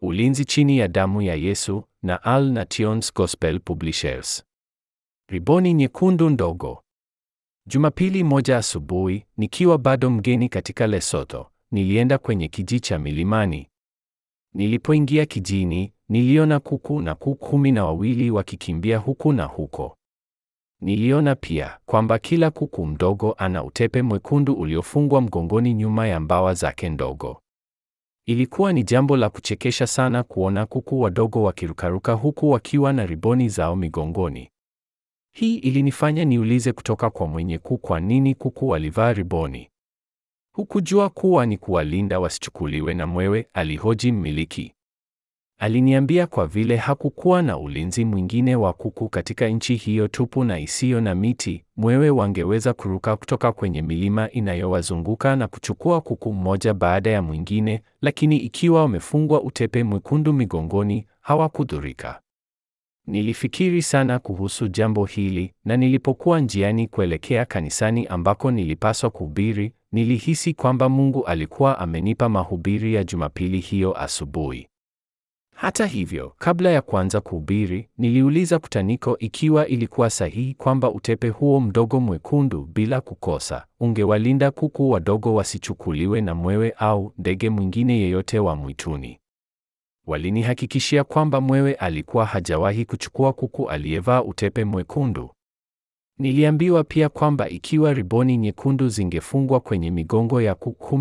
Ulinzi chini ya damu ya Yesu na Al Nations Gospel Publishers. Riboni nyekundu ndogo. Jumapili moja asubuhi, nikiwa bado mgeni katika Lesotho, nilienda kwenye kijiji cha milimani. Nilipoingia kijini, niliona kuku na kuku 12 wakikimbia huku na huko. Niliona pia kwamba kila kuku mdogo ana utepe mwekundu uliofungwa mgongoni nyuma ya mbawa zake ndogo. Ilikuwa ni jambo la kuchekesha sana kuona kuku wadogo wakirukaruka huku wakiwa na riboni zao migongoni. Hii ilinifanya niulize kutoka kwa mwenye kuku kwa nini kuku walivaa riboni. Hukujua kuwa ni kuwalinda wasichukuliwe na mwewe, alihoji mmiliki. Aliniambia kwa vile hakukuwa na ulinzi mwingine wa kuku katika nchi hiyo tupu na isiyo na miti, mwewe wangeweza kuruka kutoka kwenye milima inayowazunguka na kuchukua kuku mmoja baada ya mwingine, lakini ikiwa wamefungwa utepe mwekundu migongoni, hawakudhurika. Nilifikiri sana kuhusu jambo hili, na nilipokuwa njiani kuelekea kanisani ambako nilipaswa kuhubiri, nilihisi kwamba Mungu alikuwa amenipa mahubiri ya Jumapili hiyo asubuhi. Hata hivyo, kabla ya kuanza kuhubiri, niliuliza kutaniko ikiwa ilikuwa sahihi kwamba utepe huo mdogo mwekundu bila kukosa ungewalinda kuku wadogo wasichukuliwe na mwewe au ndege mwingine yeyote wa mwituni. Walinihakikishia kwamba mwewe alikuwa hajawahi kuchukua kuku aliyevaa utepe mwekundu. Niliambiwa pia kwamba ikiwa riboni nyekundu zingefungwa kwenye migongo ya kuku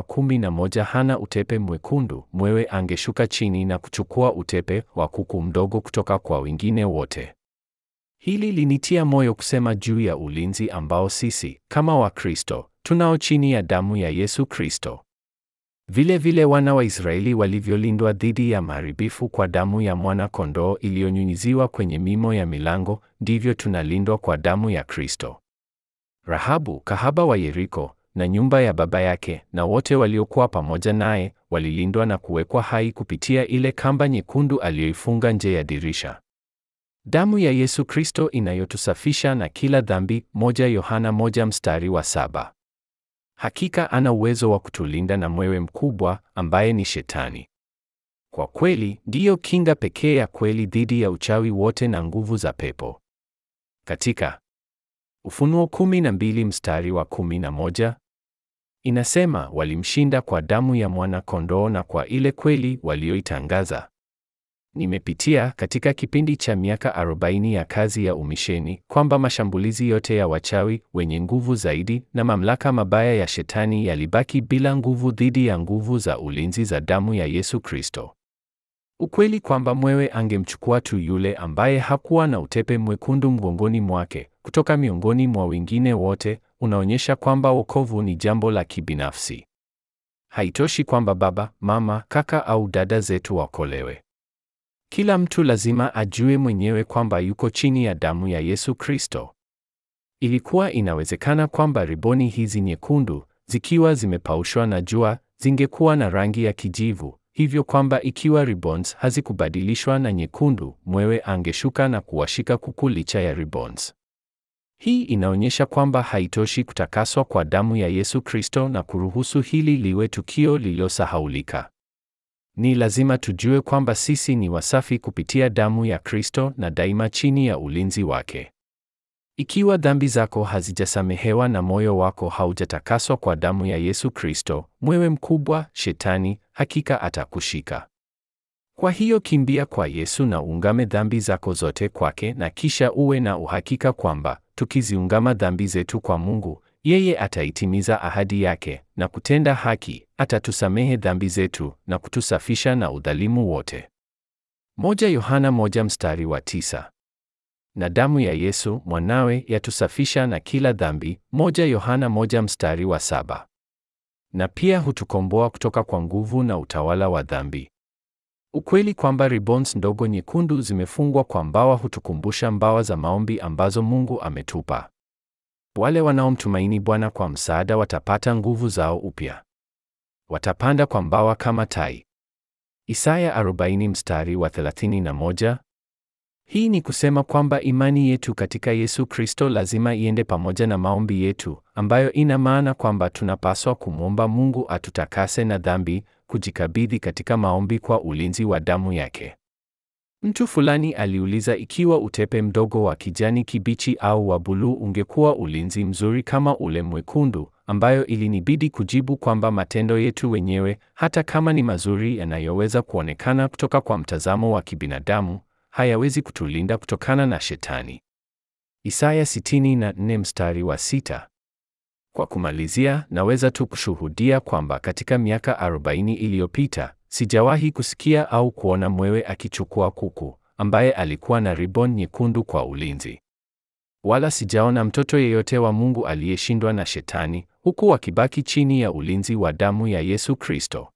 11 hana utepe mwekundu, mwewe angeshuka chini na kuchukua utepe wa kuku mdogo kutoka kwa wengine wote. Hili linitia moyo kusema juu ya ulinzi ambao sisi, kama Wakristo, tunao chini ya damu ya Yesu Kristo. Vile vile wana wa Israeli walivyolindwa dhidi ya maharibifu kwa damu ya mwana-kondoo iliyonyunyiziwa kwenye mimo ya milango, ndivyo tunalindwa kwa damu ya Kristo. Rahabu, kahaba wa Yeriko, na nyumba ya baba yake, na wote waliokuwa pamoja naye, walilindwa na kuwekwa hai kupitia ile kamba nyekundu aliyoifunga nje ya dirisha. Damu ya Yesu Kristo inayotusafisha na kila dhambi, 1 Yohana 1:7. Hakika ana uwezo wa kutulinda na mwewe mkubwa ambaye ni Shetani. Kwa kweli, ndiyo kinga pekee ya kweli dhidi ya uchawi wote na nguvu za pepo. Katika Ufunuo 12:11 inasema walimshinda kwa damu ya mwana-kondoo na kwa ile kweli walioitangaza. Nimepitia katika kipindi cha miaka 40 ya kazi ya umisheni kwamba mashambulizi yote ya wachawi wenye nguvu zaidi na mamlaka mabaya ya Shetani yalibaki bila nguvu dhidi ya nguvu za ulinzi za damu ya Yesu Kristo. Ukweli kwamba mwewe angemchukua tu yule ambaye hakuwa na utepe mwekundu mgongoni mwake kutoka miongoni mwa wengine wote unaonyesha kwamba wokovu ni jambo la kibinafsi. Haitoshi kwamba baba, mama, kaka au dada zetu waokolewe. Kila mtu lazima ajue mwenyewe kwamba yuko chini ya damu ya Yesu Kristo. Ilikuwa inawezekana kwamba riboni hizi nyekundu, zikiwa zimepaushwa na jua, zingekuwa na rangi ya kijivu, hivyo kwamba ikiwa ribbons hazikubadilishwa na nyekundu, mwewe angeshuka na kuwashika kuku licha ya ribbons. Hii inaonyesha kwamba haitoshi kutakaswa kwa damu ya Yesu Kristo na kuruhusu hili liwe tukio lililosahaulika. Ni lazima tujue kwamba sisi ni wasafi kupitia damu ya Kristo na daima chini ya ulinzi wake. Ikiwa dhambi zako hazijasamehewa na moyo wako haujatakaswa kwa damu ya Yesu Kristo, mwewe mkubwa, Shetani, hakika atakushika. Kwa hiyo kimbia kwa Yesu na ungame dhambi zako zote kwake na kisha uwe na uhakika kwamba, tukiziungama dhambi zetu kwa Mungu, yeye ataitimiza ahadi yake na kutenda haki, atatusamehe dhambi zetu na kutusafisha na udhalimu wote. 1 Yohana 1:9. Na damu ya Yesu mwanawe yatusafisha na kila dhambi, 1 Yohana 1:7. Na pia hutukomboa kutoka kwa nguvu na utawala wa dhambi. Ukweli kwamba ribbons ndogo nyekundu zimefungwa kwa mbawa hutukumbusha mbawa za maombi ambazo Mungu ametupa. Wale wanaomtumaini Bwana kwa msaada watapata nguvu zao upya. Watapanda kwa mbawa kama tai. Isaya 40:31. Hii ni kusema kwamba imani yetu katika Yesu Kristo lazima iende pamoja na maombi yetu, ambayo ina maana kwamba tunapaswa kumwomba Mungu atutakase na dhambi, kujikabidhi katika maombi kwa ulinzi wa damu yake. Mtu fulani aliuliza ikiwa utepe mdogo wa kijani kibichi au wa buluu ungekuwa ulinzi mzuri kama ule mwekundu, ambayo ilinibidi kujibu kwamba matendo yetu wenyewe, hata kama ni mazuri yanayoweza kuonekana kutoka kwa mtazamo wa kibinadamu, hayawezi kutulinda kutokana na Shetani. Isaya 64 mstari wa 6. Kwa kumalizia, naweza tu kushuhudia kwamba katika miaka 40 iliyopita, sijawahi kusikia au kuona mwewe akichukua kuku, ambaye alikuwa na ribbon nyekundu kwa ulinzi. Wala sijaona mtoto yeyote wa Mungu aliyeshindwa na Shetani, huku wakibaki chini ya ulinzi wa damu ya Yesu Kristo.